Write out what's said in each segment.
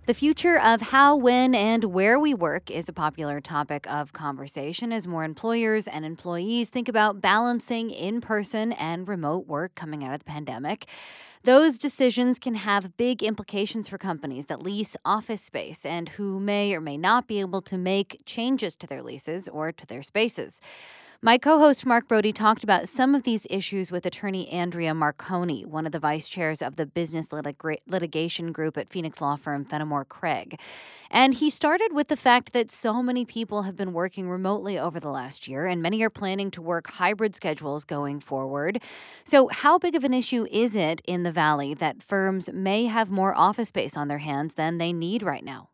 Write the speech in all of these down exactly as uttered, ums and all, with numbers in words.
The future of how, when, and where we work is a popular topic of conversation as more employers and employees think about balancing in person and remote work coming out of the pandemic. Those decisions can have big implications for companies that lease office space and who may or may not be able to make changes to their leases or to their spaces. My co host Mark Brody talked about some of these issues with attorney Andrea Marconi, one of the vice chairs of the business litiga- litigation group at Phoenix law firm Fenimore Craig. And he started with the fact that so many people have been working remotely over the last year, and many are planning to work hybrid schedules going forward. So, how big of an issue is it in the Valley that firms may have more office space on their hands than they need right now?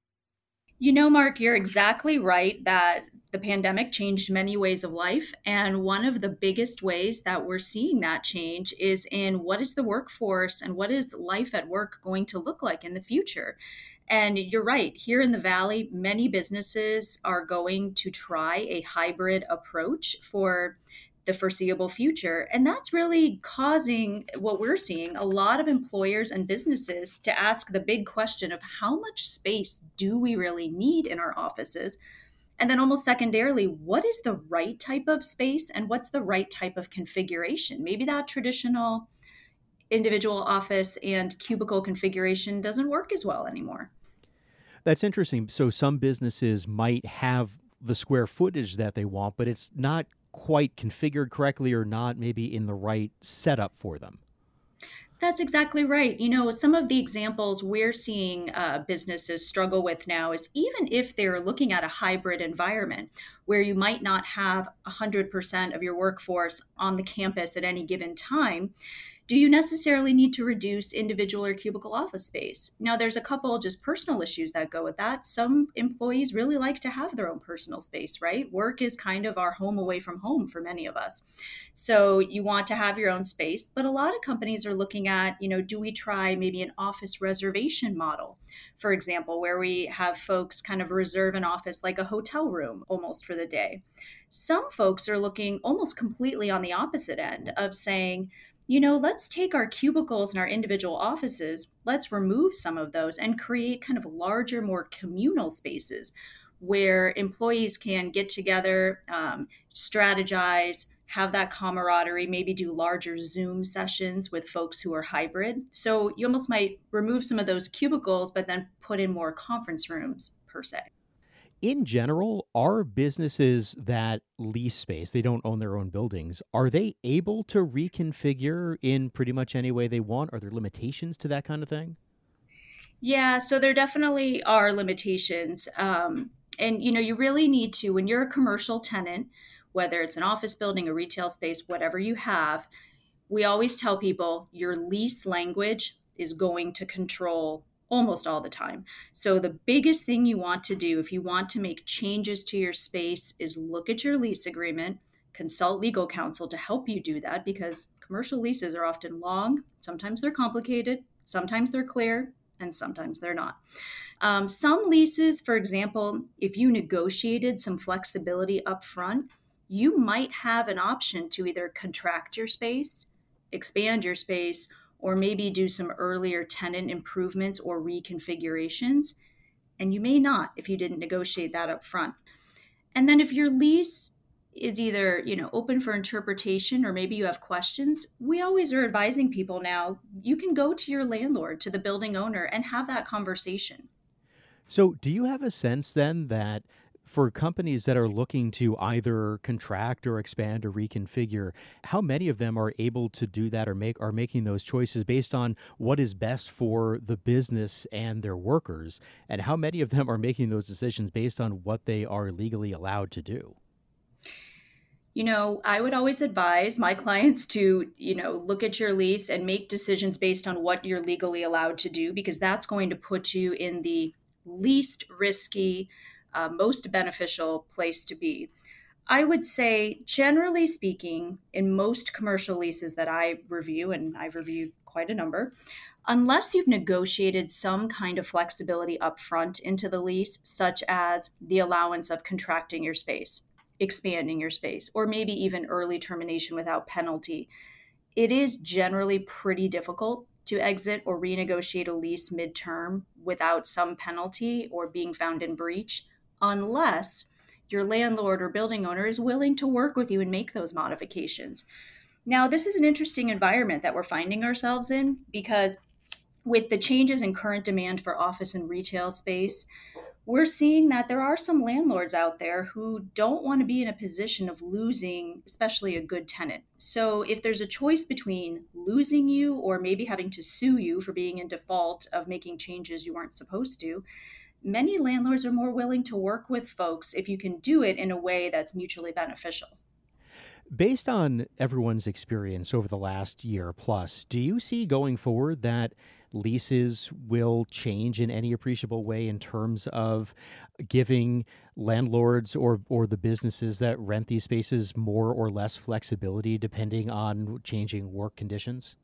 You know, Mark, you're exactly right that the pandemic changed many ways of life. And one of the biggest ways that we're seeing that change is in what is the workforce and what is life at work going to look like in the future. And you're right, here in the Valley, many businesses are going to try a hybrid approach for the foreseeable future. And that's really causing what we're seeing a lot of employers and businesses to ask the big question of how much space do we really need in our offices? And then, almost secondarily, what is the right type of space and what's the right type of configuration? Maybe that traditional individual office and cubicle configuration doesn't work as well anymore. That's interesting. So some businesses might have the square footage that they want, but it's not quite configured correctly or not maybe in the right setup for them. That's exactly right. You know, some of the examples we're seeing uh, businesses struggle with now is even if they're looking at a hybrid environment where you might not have one hundred percent of your workforce on the campus at any given time, do you necessarily need to reduce individual or cubicle office space? Now, there's a couple just personal issues that go with that. Some employees really like to have their own personal space, right? Work is kind of our home away from home for many of us. So you want to have your own space, but a lot of companies are looking at, you know, do we try maybe an office reservation model, for example, where we have folks kind of reserve an office like a hotel room almost for the day. Some folks are looking almost completely on the opposite end of saying, you know, let's take our cubicles and our individual offices, let's remove some of those and create kind of larger, more communal spaces where employees can get together, um, strategize, have that camaraderie, maybe do larger Zoom sessions with folks who are hybrid. So you almost might remove some of those cubicles, but then put in more conference rooms per se. In general, are businesses that lease space, they don't own their own buildings, are they able to reconfigure in pretty much any way they want? Are there limitations to that kind of thing? Yeah, so there definitely are limitations. Um, and, you know, you really need to, when you're a commercial tenant, whether it's an office building, a retail space, whatever you have, we always tell people your lease language is going to control almost all the time. So the biggest thing you want to do if you want to make changes to your space is look at your lease agreement, consult legal counsel to help you do that because commercial leases are often long, sometimes they're complicated, sometimes they're clear, and sometimes they're not. Um, some leases, for example, if you negotiated some flexibility up front, you might have an option to either contract your space, expand your space, or maybe do some earlier tenant improvements or reconfigurations. And you may not if you didn't negotiate that up front. And then if your lease is either, you know, open for interpretation or maybe you have questions, we always are advising people now, you can go to your landlord, to the building owner and have that conversation. So, do you have a sense then that for companies that are looking to either contract or expand or reconfigure, how many of them are able to do that or make are making those choices based on what is best for the business and their workers? And how many of them are making those decisions based on what they are legally allowed to do? You know, I would always advise my clients to, you know, look at your lease and make decisions based on what you're legally allowed to do, because that's going to put you in the least risky, uh, most beneficial place to be. I would say, generally speaking, in most commercial leases that I review, and I've reviewed quite a number, unless you've negotiated some kind of flexibility upfront into the lease, such as the allowance of contracting your space, expanding your space, or maybe even early termination without penalty, it is generally pretty difficult to exit or renegotiate a lease midterm without some penalty or being found in breach, unless your landlord or building owner is willing to work with you and make those modifications. Now, this is an interesting environment that we're finding ourselves in, because with the changes in current demand for office and retail space, we're seeing that there are some landlords out there who don't want to be in a position of losing, especially a good tenant. So if there's a choice between losing you or maybe having to sue you for being in default of making changes you weren't supposed to, many landlords are more willing to work with folks if you can do it in a way that's mutually beneficial. Based on everyone's experience over the last year plus, do you see going forward that leases will change in any appreciable way in terms of giving landlords or or the businesses that rent these spaces more or less flexibility depending on changing work conditions?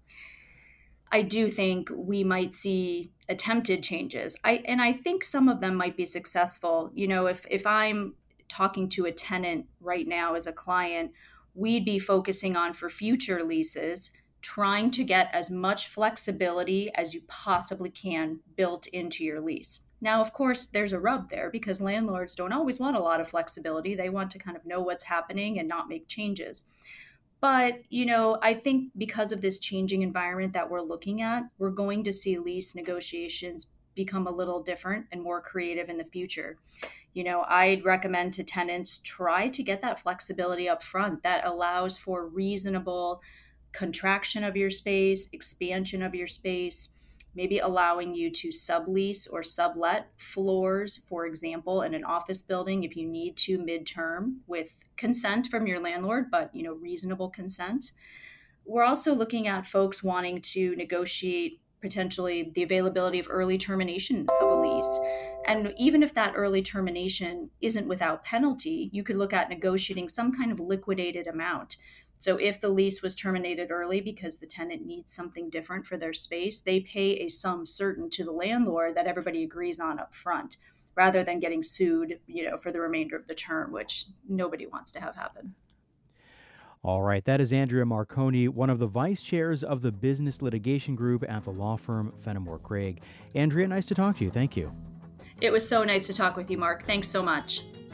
I do think we might see attempted changes. I and I think some of them might be successful. You know, if if I'm talking to a tenant right now as a client, we'd be focusing on for future leases, trying to get as much flexibility as you possibly can built into your lease. Now, of course, there's a rub there because landlords don't always want a lot of flexibility. They want to kind of know what's happening and not make changes. But, you know, I think because of this changing environment that we're looking at, we're going to see lease negotiations become a little different and more creative in the future. You know, I'd recommend to tenants try to get that flexibility up front that allows for reasonable contraction of your space, expansion of your space, maybe allowing you to sublease or sublet floors, for example, in an office building if you need to midterm with consent from your landlord, but, you know, reasonable consent. We're also looking at folks wanting to negotiate potentially the availability of early termination of a lease. And even if that early termination isn't without penalty, you could look at negotiating some kind of liquidated amount. So if the lease was terminated early because the tenant needs something different for their space, they pay a sum certain to the landlord that everybody agrees on up front, rather than getting sued, you know, for the remainder of the term, which nobody wants to have happen. All right, that is Andrea Marconi, one of the vice chairs of the Business Litigation Group at the law firm Fenimore Craig. Andrea, nice to talk to you. Thank you. It was so nice to talk with you, Mark. Thanks so much.